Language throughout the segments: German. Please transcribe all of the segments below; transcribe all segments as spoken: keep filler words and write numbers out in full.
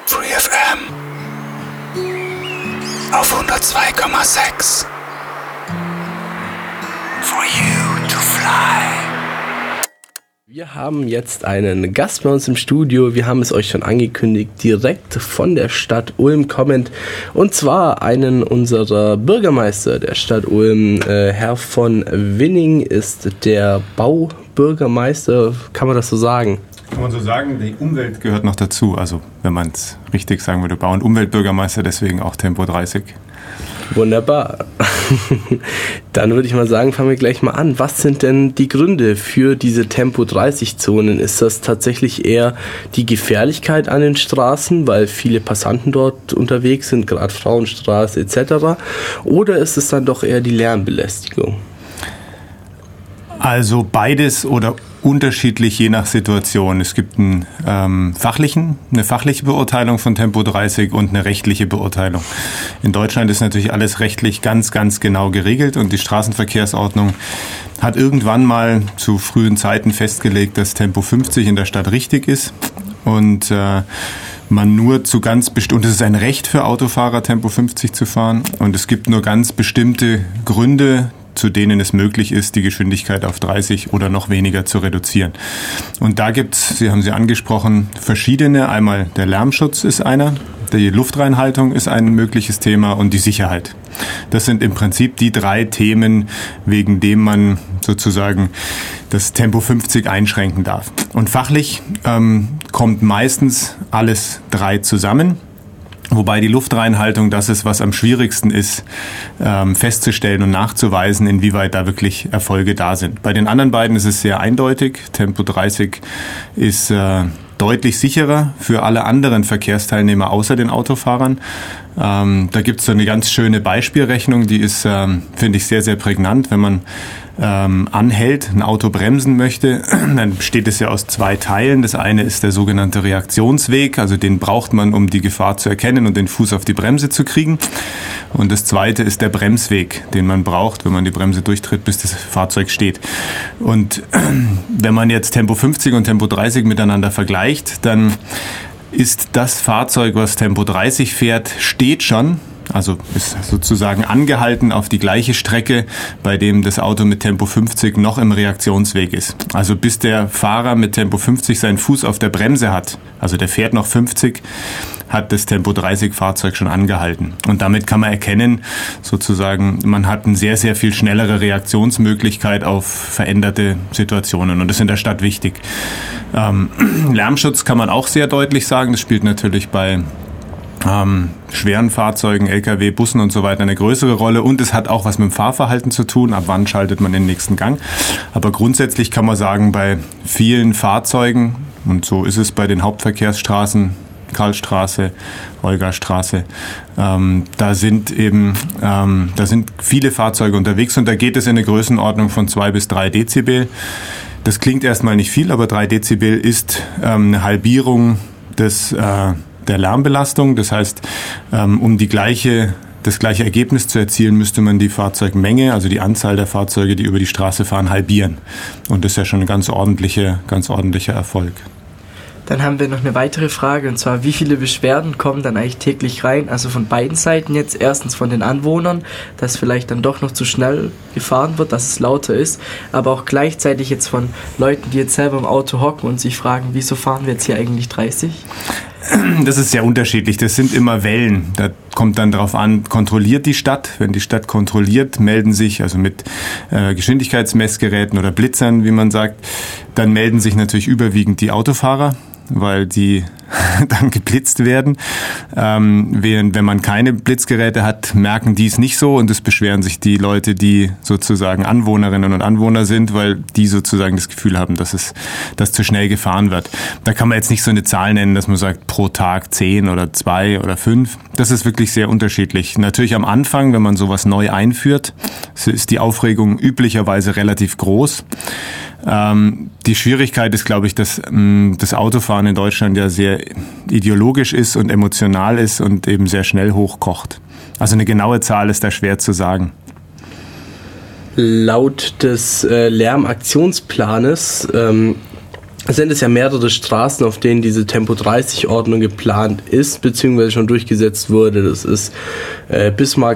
Free F M auf hundertzwei Komma sechs. For you to fly. Wir haben jetzt einen Gast bei uns im Studio. Wir haben es euch schon angekündigt, direkt von der Stadt Ulm kommend. Und zwar einen unserer Bürgermeister der Stadt Ulm. Äh, Herr von Winning ist der Baubürgermeister. Kann man das so sagen? Kann man so sagen, die Umwelt gehört noch dazu. Also wenn man es richtig sagen würde, Bau- und Umweltbürgermeister, deswegen auch Tempo dreißig. Wunderbar. Dann würde ich mal sagen, fangen wir gleich mal an. Was sind denn die Gründe für diese Tempo dreißig Zonen? Ist das tatsächlich eher die Gefährlichkeit an den Straßen, weil viele Passanten dort unterwegs sind, gerade Frauenstraße et cetera? Oder ist es dann doch eher die Lärmbelästigung? Also beides oder unterschiedlich je nach Situation. Es gibt einen, ähm, fachlichen, eine fachliche Beurteilung von Tempo dreißig und eine rechtliche Beurteilung. In Deutschland ist natürlich alles rechtlich ganz, ganz genau geregelt und die Straßenverkehrsordnung hat irgendwann mal zu frühen Zeiten festgelegt, dass Tempo fünfzig in der Stadt richtig ist und äh, man nur zu ganz bestimmten, und es ist ein Recht für Autofahrer, Tempo fünfzig zu fahren und es gibt nur ganz bestimmte Gründe, zu denen es möglich ist, die Geschwindigkeit auf dreißig oder noch weniger zu reduzieren. Und da gibt's, Sie haben sie angesprochen, verschiedene. Einmal der Lärmschutz ist einer, die Luftreinhaltung ist ein mögliches Thema und die Sicherheit. Das sind im Prinzip die drei Themen, wegen dem man sozusagen das Tempo fünfzig einschränken darf. Und fachlich ähm, kommt meistens alles drei zusammen. Wobei die Luftreinhaltung das ist, was am schwierigsten ist, ähm, festzustellen und nachzuweisen, inwieweit da wirklich Erfolge da sind. Bei den anderen beiden ist es sehr eindeutig. Tempo dreißig ist äh, deutlich sicherer für alle anderen Verkehrsteilnehmer außer den Autofahrern. Ähm, da gibt es so eine ganz schöne Beispielrechnung, die ist, ähm, finde ich, sehr, sehr prägnant. Wenn man ähm, anhält, ein Auto bremsen möchte, dann besteht es ja aus zwei Teilen. Das eine ist der sogenannte Reaktionsweg, also den braucht man, um die Gefahr zu erkennen und den Fuß auf die Bremse zu kriegen. Und das zweite ist der Bremsweg, den man braucht, wenn man die Bremse durchtritt, bis das Fahrzeug steht. Und wenn man jetzt Tempo fünfzig und Tempo dreißig miteinander vergleicht, dann ist das Fahrzeug, was Tempo dreißig fährt, steht schon, also ist sozusagen angehalten auf die gleiche Strecke, bei dem das Auto mit Tempo fünfzig noch im Reaktionsweg ist. Also bis der Fahrer mit Tempo fünfzig seinen Fuß auf der Bremse hat, also der fährt noch fünfzig, hat das Tempo dreißig Fahrzeug schon angehalten. Und damit kann man erkennen, sozusagen, man hat eine sehr, sehr viel schnellere Reaktionsmöglichkeit auf veränderte Situationen. Und das ist in der Stadt wichtig. Ähm, Lärmschutz kann man auch sehr deutlich sagen. Das spielt natürlich bei ähm, schweren Fahrzeugen, L K W, Bussen und so weiter eine größere Rolle. Und es hat auch was mit dem Fahrverhalten zu tun. Ab wann schaltet man den nächsten Gang? Aber grundsätzlich kann man sagen, bei vielen Fahrzeugen, und so ist es bei den Hauptverkehrsstraßen, Karlstraße, Olgastraße. Ähm, da sind eben, ähm, da sind viele Fahrzeuge unterwegs und da geht es in eine Größenordnung von zwei bis drei Dezibel. Das klingt erstmal nicht viel, aber drei Dezibel ist ähm, eine Halbierung des, äh, der Lärmbelastung. Das heißt, ähm, um die gleiche das gleiche Ergebnis zu erzielen, müsste man die Fahrzeugmenge, also die Anzahl der Fahrzeuge, die über die Straße fahren, halbieren. Und das ist ja schon ein ganz ordentlicher, ganz ordentlicher Erfolg. Dann haben wir noch eine weitere Frage, und zwar, wie viele Beschwerden kommen dann eigentlich täglich rein? Also von beiden Seiten jetzt. Erstens von den Anwohnern, dass vielleicht dann doch noch zu schnell gefahren wird, dass es lauter ist. Aber auch gleichzeitig jetzt von Leuten, die jetzt selber im Auto hocken und sich fragen, wieso fahren wir jetzt hier eigentlich dreißig? Das ist sehr unterschiedlich. Das sind immer Wellen. Da kommt dann darauf an, kontrolliert die Stadt. Wenn die Stadt kontrolliert, melden sich, also mit äh, Geschwindigkeitsmessgeräten oder Blitzern, wie man sagt, dann melden sich natürlich überwiegend die Autofahrer, weil die dann geblitzt werden. Ähm, während wenn man keine Blitzgeräte hat, merken die es nicht so und es beschweren sich die Leute, die sozusagen Anwohnerinnen und Anwohner sind, weil die sozusagen das Gefühl haben, dass es dass zu schnell gefahren wird. Da kann man jetzt nicht so eine Zahl nennen, dass man sagt, pro Tag zehn oder zwei oder fünf. Das ist wirklich sehr unterschiedlich. Natürlich am Anfang, wenn man sowas neu einführt, ist die Aufregung üblicherweise relativ groß. Ähm, die Schwierigkeit ist, glaube ich, dass ähm, das Autofahren in Deutschland ja sehr ideologisch ist und emotional ist und eben sehr schnell hochkocht. Also eine genaue Zahl ist da schwer zu sagen. Laut des äh, Lärmaktionsplanes ähm, sind es ja mehrere Straßen, auf denen diese Tempo dreißig Ordnung geplant ist, beziehungsweise schon durchgesetzt wurde. Das ist äh,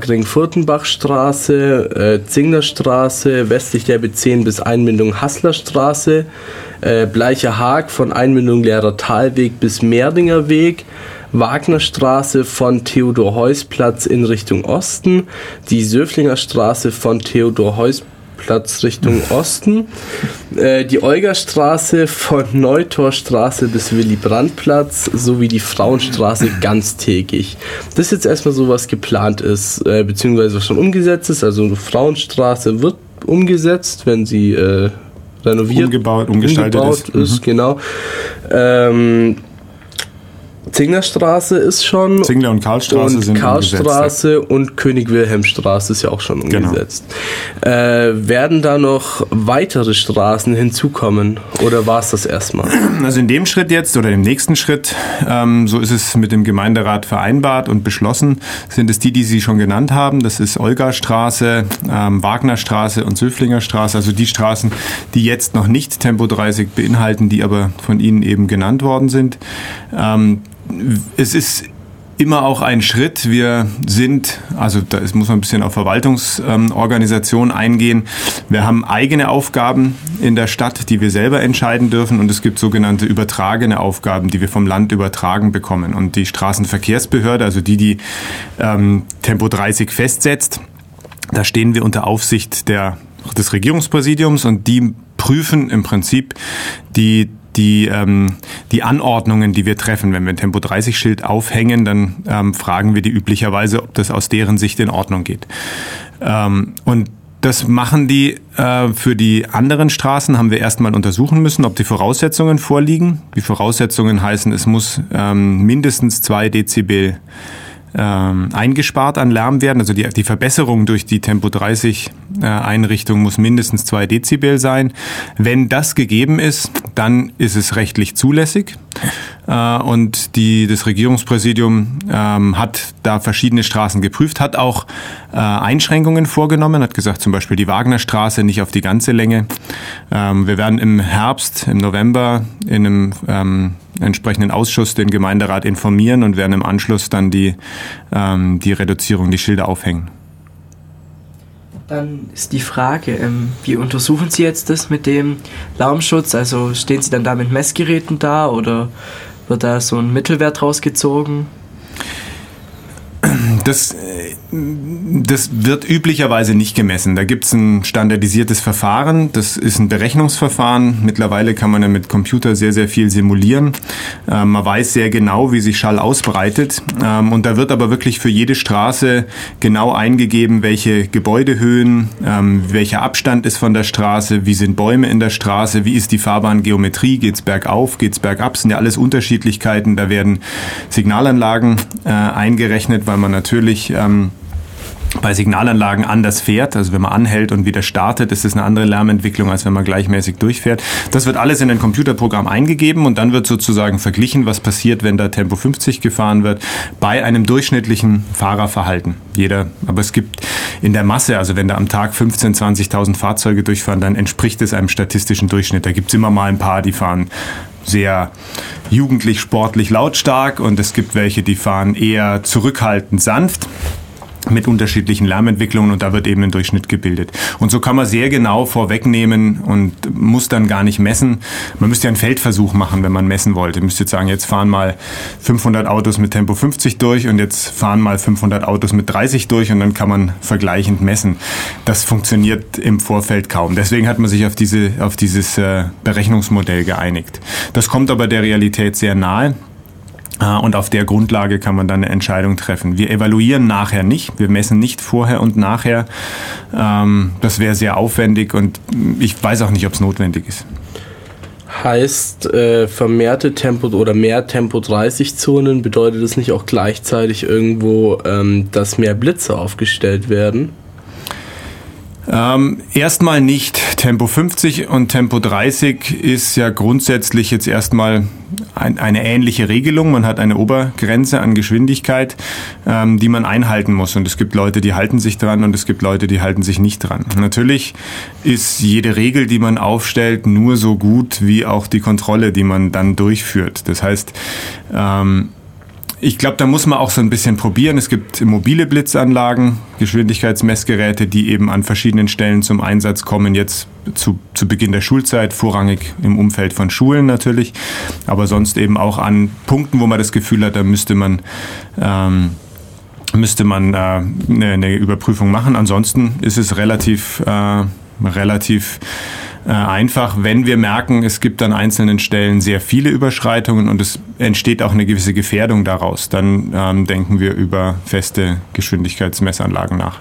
Bismarck-Ring-Furtenbach-Straße, äh, Zinglerstraße, westlich der B zehn bis Einmündung Haßlerstraße, äh, Bleicher Haag von Einmündung Leerer Talweg bis Merdinger Weg, Wagnerstraße von Theodor-Heuss-Platz in Richtung Osten, die Söflinger Straße von Theodor-Heuss-Platz Richtung Osten, äh, die Olgastraße von Neutorstraße bis Willy-Brandt-Platz sowie die Frauenstraße ganztägig. Das ist jetzt erstmal so, was geplant ist, äh, beziehungsweise was schon umgesetzt ist. Also die Frauenstraße wird umgesetzt, wenn sie äh, renoviert, umgebaut, umgestaltet umgebaut ist. ist. Mhm. Genau. Ähm, Zinglerstraße ist schon. Zingler und Karlstraße und sind Karlstraße umgesetzt, ja. Und König-Wilhelm-Straße ist ja auch schon umgesetzt. Genau. Äh, werden da noch weitere Straßen hinzukommen oder war es das erstmal? Also in dem Schritt jetzt oder im nächsten Schritt, ähm, so ist es mit dem Gemeinderat vereinbart und beschlossen, sind es die, die Sie schon genannt haben. Das ist Olgastraße, ähm, Wagnerstraße und Söflingerstraße, also die Straßen, die jetzt noch nicht Tempo dreißig beinhalten, die aber von Ihnen eben genannt worden sind. Ähm, Es ist immer auch ein Schritt. Wir sind, also da muss man ein bisschen auf Verwaltungsorganisation ähm, eingehen. Wir haben eigene Aufgaben in der Stadt, die wir selber entscheiden dürfen, und es gibt sogenannte übertragene Aufgaben, die wir vom Land übertragen bekommen. Und die Straßenverkehrsbehörde, also die, die ähm, Tempo dreißig festsetzt, da stehen wir unter Aufsicht der, des Regierungspräsidiums, und die prüfen im Prinzip die Die, ähm, die Anordnungen, die wir treffen. Wenn wir ein Tempo dreißig Schild aufhängen, dann ähm, fragen wir die üblicherweise, ob das aus deren Sicht in Ordnung geht. Ähm, und das machen die äh, für die anderen Straßen, haben wir erstmal untersuchen müssen, ob die Voraussetzungen vorliegen. Die Voraussetzungen heißen, es muss ähm, mindestens zwei Dezibel ähm, eingespart an Lärm werden. Also die, die Verbesserung durch die Tempo dreißig äh, Einrichtung muss mindestens zwei Dezibel sein. Wenn das gegeben ist, dann ist es rechtlich zulässig. Äh, und die, das Regierungspräsidium ähm, hat da verschiedene Straßen geprüft, hat auch äh, Einschränkungen vorgenommen, hat gesagt, zum Beispiel die Wagnerstraße nicht auf die ganze Länge. Ähm, wir werden im Herbst, im November in einem ähm, entsprechenden Ausschuss den Gemeinderat informieren und werden im Anschluss dann die, ähm, die Reduzierung, die Schilder aufhängen. Dann ist die Frage, ähm, wie untersuchen Sie jetzt das mit dem Lärmschutz? Also stehen Sie dann da mit Messgeräten da oder wird da so ein Mittelwert rausgezogen? Das, das wird üblicherweise nicht gemessen. Da gibt es ein standardisiertes Verfahren. Das ist ein Berechnungsverfahren. Mittlerweile kann man ja mit Computer sehr, sehr viel simulieren. Ähm, man weiß sehr genau, wie sich Schall ausbreitet. Ähm, und da wird aber wirklich für jede Straße genau eingegeben, welche Gebäudehöhen, ähm, welcher Abstand ist von der Straße, wie sind Bäume in der Straße, wie ist die Fahrbahngeometrie, geht's bergauf, geht's bergab. Das sind ja alles Unterschiedlichkeiten. Da werden Signalanlagen äh, eingerechnet, weil man natürlich ähm, bei Signalanlagen anders fährt. Also wenn man anhält und wieder startet, ist das eine andere Lärmentwicklung, als wenn man gleichmäßig durchfährt. Das wird alles in ein Computerprogramm eingegeben und dann wird sozusagen verglichen, was passiert, wenn da Tempo fünfzig gefahren wird, bei einem durchschnittlichen Fahrerverhalten. Jeder, aber es gibt in der Masse, also wenn da am Tag fünfzehntausend, zwanzigtausend Fahrzeuge durchfahren, dann entspricht es einem statistischen Durchschnitt. Da gibt es immer mal ein paar, die fahren sehr jugendlich, sportlich, lautstark, und es gibt welche, die fahren eher zurückhaltend, sanft, mit unterschiedlichen Lärmentwicklungen, und da wird eben ein Durchschnitt gebildet. Und so kann man sehr genau vorwegnehmen und muss dann gar nicht messen. Man müsste ja einen Feldversuch machen, wenn man messen wollte. Man müsste jetzt sagen, jetzt fahren mal fünfhundert Autos mit Tempo fünfzig durch und jetzt fahren mal fünfhundert Autos mit dreißig durch, und dann kann man vergleichend messen. Das funktioniert im Vorfeld kaum. Deswegen hat man sich auf diese, auf dieses äh, Berechnungsmodell geeinigt. Das kommt aber der Realität sehr nahe. Und auf der Grundlage kann man dann eine Entscheidung treffen. Wir evaluieren nachher nicht, wir messen nicht vorher und nachher. Das wäre sehr aufwendig und ich weiß auch nicht, ob es notwendig ist. Heißt, äh, vermehrte Tempo oder mehr Tempo dreißig Zonen, bedeutet das nicht auch gleichzeitig irgendwo, ähm, dass mehr Blitze aufgestellt werden? Ähm, erstmal nicht. Tempo fünfzig und Tempo dreißig ist ja grundsätzlich jetzt erstmal ein, eine ähnliche Regelung. Man hat eine Obergrenze an Geschwindigkeit, ähm, die man einhalten muss. Und es gibt Leute, die halten sich dran und es gibt Leute, die halten sich nicht dran. Natürlich ist jede Regel, die man aufstellt, nur so gut wie auch die Kontrolle, die man dann durchführt. Das heißt, ähm, ich glaube, da muss man auch so ein bisschen probieren. Es gibt mobile Blitzanlagen, Geschwindigkeitsmessgeräte, die eben an verschiedenen Stellen zum Einsatz kommen. Jetzt zu, zu Beginn der Schulzeit, vorrangig im Umfeld von Schulen natürlich, aber sonst eben auch an Punkten, wo man das Gefühl hat, da müsste man ähm, müsste man äh, eine, eine Überprüfung machen. Ansonsten ist es relativ äh, relativ äh, einfach, wenn wir merken, es gibt an einzelnen Stellen sehr viele Überschreitungen und es entsteht auch eine gewisse Gefährdung daraus, dann ähm, denken wir über feste Geschwindigkeitsmessanlagen nach.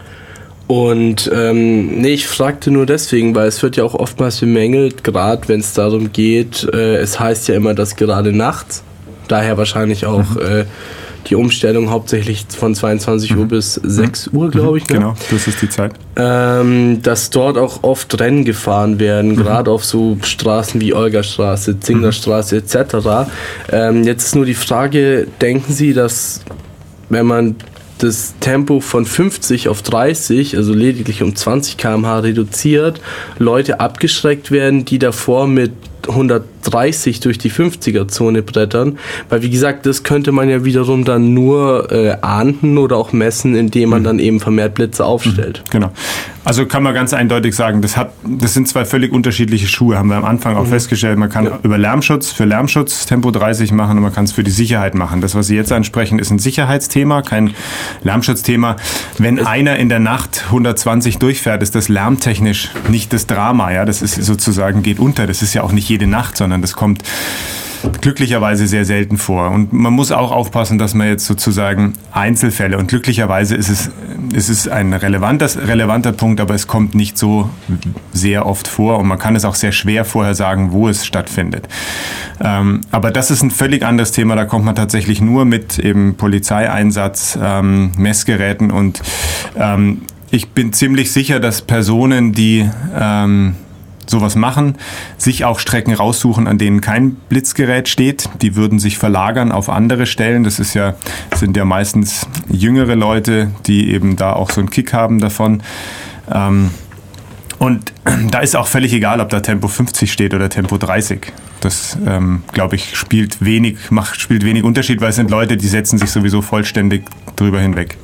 Und ähm, nee, ich fragte nur deswegen, weil es wird ja auch oftmals bemängelt, gerade wenn es darum geht, äh, es heißt ja immer, dass gerade nachts, daher wahrscheinlich auch mhm. äh, die Umstellung hauptsächlich von zweiundzwanzig mhm. Uhr bis sechs Uhr, glaube ich. Ne? Genau, das ist die Zeit. Ähm, dass dort auch oft Rennen gefahren werden, mhm. gerade auf so Straßen wie Olgastraße, Zinglerstraße et cetera. Ähm, jetzt ist nur die Frage, denken Sie, dass wenn man das Tempo von fünfzig auf dreißig, also lediglich um zwanzig Kilometer pro Stunde reduziert, Leute abgeschreckt werden, die davor mit hundertdreißig durch die fünfziger-Zone brettern, weil wie gesagt, das könnte man ja wiederum dann nur äh, ahnden oder auch messen, indem man mhm. dann eben vermehrt Blitze aufstellt. Genau. Also kann man ganz eindeutig sagen, das hat, das sind zwei völlig unterschiedliche Schuhe, haben wir am Anfang auch mhm. festgestellt. Man kann ja. über Lärmschutz, für Lärmschutz Tempo dreißig machen und man kann es für die Sicherheit machen. Das, was Sie jetzt ansprechen, ist ein Sicherheitsthema, kein Lärmschutzthema. Wenn es einer in der Nacht hundertzwanzig durchfährt, ist das lärmtechnisch nicht das Drama, ja, das ist sozusagen, geht unter. Das ist ja auch nicht jede Nacht, sondern das kommt glücklicherweise sehr selten vor. Und man muss auch aufpassen, dass man jetzt sozusagen Einzelfälle, und glücklicherweise ist es, ist es ein relevanter, relevanter Punkt, aber es kommt nicht so sehr oft vor und man kann es auch sehr schwer vorher sagen, wo es stattfindet. Ähm, aber das ist ein völlig anderes Thema, da kommt man tatsächlich nur mit eben Polizeieinsatz, ähm, Messgeräten und ähm, ich bin ziemlich sicher, dass Personen, die ähm, sowas machen, sich auch Strecken raussuchen, an denen kein Blitzgerät steht. Die würden sich verlagern auf andere Stellen. Das ist ja, sind ja meistens jüngere Leute, die eben da auch so einen Kick haben davon. Ähm, und da ist auch völlig egal, ob da Tempo fünfzig steht oder Tempo dreißig. Das, ähm, glaube ich, spielt wenig, macht, spielt wenig Unterschied, weil es sind Leute, die setzen sich sowieso vollständig drüber hinweg.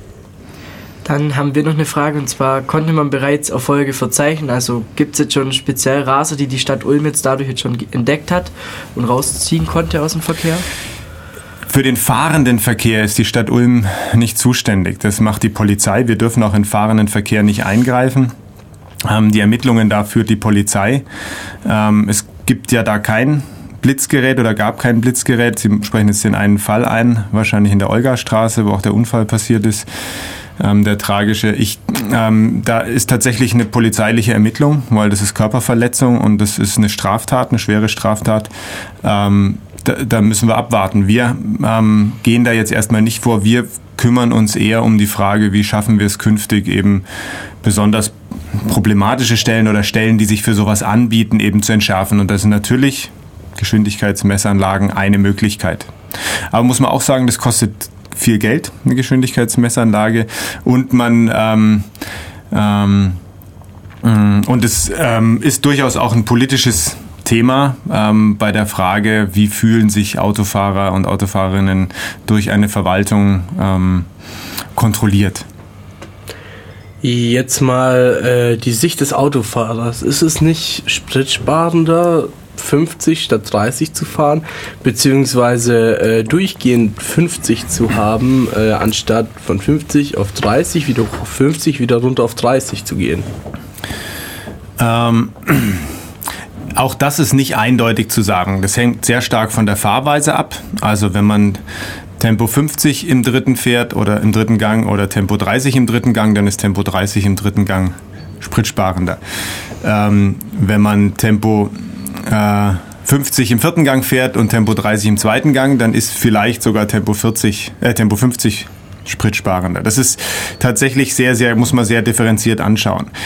Dann haben wir noch eine Frage, und zwar, konnte man bereits Erfolge verzeichnen? Also gibt es jetzt schon speziell Raser, die die Stadt Ulm jetzt dadurch jetzt schon entdeckt hat und rausziehen konnte aus dem Verkehr? Für den fahrenden Verkehr ist die Stadt Ulm nicht zuständig. Das macht die Polizei. Wir dürfen auch in fahrenden Verkehr nicht eingreifen. Ähm, die Ermittlungen da führt die Polizei. Ähm, es gibt ja da kein Blitzgerät oder gab kein Blitzgerät. Sie sprechen jetzt den einen Fall ein, wahrscheinlich in der Olgastraße, wo auch der Unfall passiert ist. Ähm, der tragische. Ich, ähm, da ist tatsächlich eine polizeiliche Ermittlung, weil das ist Körperverletzung und das ist eine Straftat, eine schwere Straftat. Ähm, da, da müssen wir abwarten. Wir ähm, gehen da jetzt erstmal nicht vor. Wir kümmern uns eher um die Frage, wie schaffen wir es künftig eben besonders problematische Stellen oder Stellen, die sich für sowas anbieten, eben zu entschärfen. Und das sind natürlich Geschwindigkeitsmessanlagen eine Möglichkeit. Aber muss man auch sagen, das kostet viel Geld, eine Geschwindigkeitsmessanlage, und man ähm, ähm, und es ähm, ist durchaus auch ein politisches Thema ähm, bei der Frage, wie fühlen sich Autofahrer und Autofahrerinnen durch eine Verwaltung ähm, kontrolliert. Jetzt mal äh, die Sicht des Autofahrers. Ist es nicht spritsparender, fünfzig statt dreißig zu fahren, beziehungsweise äh, durchgehend fünfzig zu haben, äh, anstatt von fünfzig auf dreißig, wieder hoch auf fünfzig, wieder runter auf dreißig zu gehen? Ähm, auch das ist nicht eindeutig zu sagen. Das hängt sehr stark von der Fahrweise ab. Also wenn man Tempo fünfzig im dritten fährt oder im dritten Gang oder Tempo dreißig im dritten Gang, dann ist Tempo dreißig im dritten Gang spritsparender. Ähm, wenn man Tempo fünfzig im vierten Gang fährt und Tempo dreißig im zweiten Gang, dann ist vielleicht sogar Tempo vierzig, äh, Tempo fünfzig spritsparender. Das ist tatsächlich sehr, sehr, muss man sehr differenziert anschauen.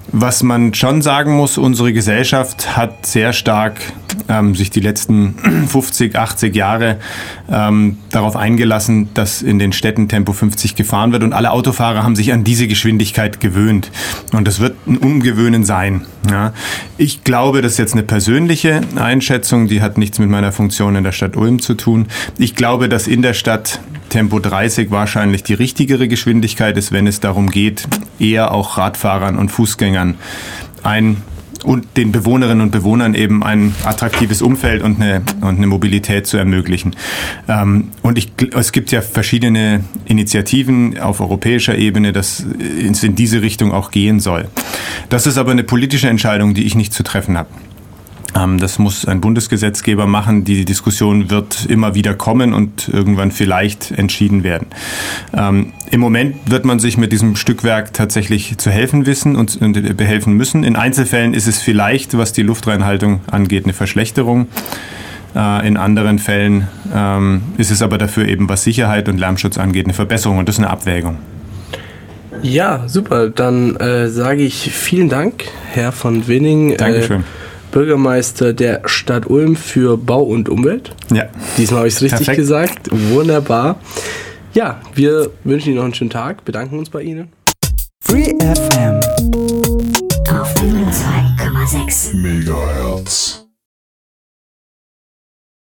Was man schon sagen muss, unsere Gesellschaft hat sehr stark ähm, sich die letzten fünfzig, achtzig Jahre ähm, darauf eingelassen, dass in den Städten Tempo fünfzig gefahren wird und alle Autofahrer haben sich an diese Geschwindigkeit gewöhnt. Und das wird ein Umgewöhnen sein. Ja. Ich glaube, das ist jetzt eine persönliche Einschätzung, die hat nichts mit meiner Funktion in der Stadt Ulm zu tun. Ich glaube, dass in der Stadt Tempo dreißig wahrscheinlich die richtigere Geschwindigkeit ist, wenn es darum geht, eher auch Radfahrern und Fußgängern ein und den Bewohnerinnen und Bewohnern eben ein attraktives Umfeld und eine, und eine Mobilität zu ermöglichen. Ähm, und ich, es gibt ja verschiedene Initiativen auf europäischer Ebene, dass es in diese Richtung auch gehen soll. Das ist aber eine politische Entscheidung, die ich nicht zu treffen habe. Das muss ein Bundesgesetzgeber machen. Die Diskussion wird immer wieder kommen und irgendwann vielleicht entschieden werden. Ähm, Im Moment wird man sich mit diesem Stückwerk tatsächlich zu helfen wissen und, und behelfen müssen. In Einzelfällen ist es vielleicht, was die Luftreinhaltung angeht, eine Verschlechterung. Äh, in anderen Fällen ähm, ist es aber dafür eben, was Sicherheit und Lärmschutz angeht, eine Verbesserung. Und das ist eine Abwägung. Ja, super. Dann äh, sage ich vielen Dank, Herr von Winning. Dankeschön. Äh, Bürgermeister der Stadt Ulm für Bau und Umwelt. Ja. Diesmal habe ich es richtig Perfekt. gesagt. Wunderbar. Ja, wir wünschen Ihnen noch einen schönen Tag, bedanken uns bei Ihnen. Free F M auf hundertzwei Komma sechs Megahertz.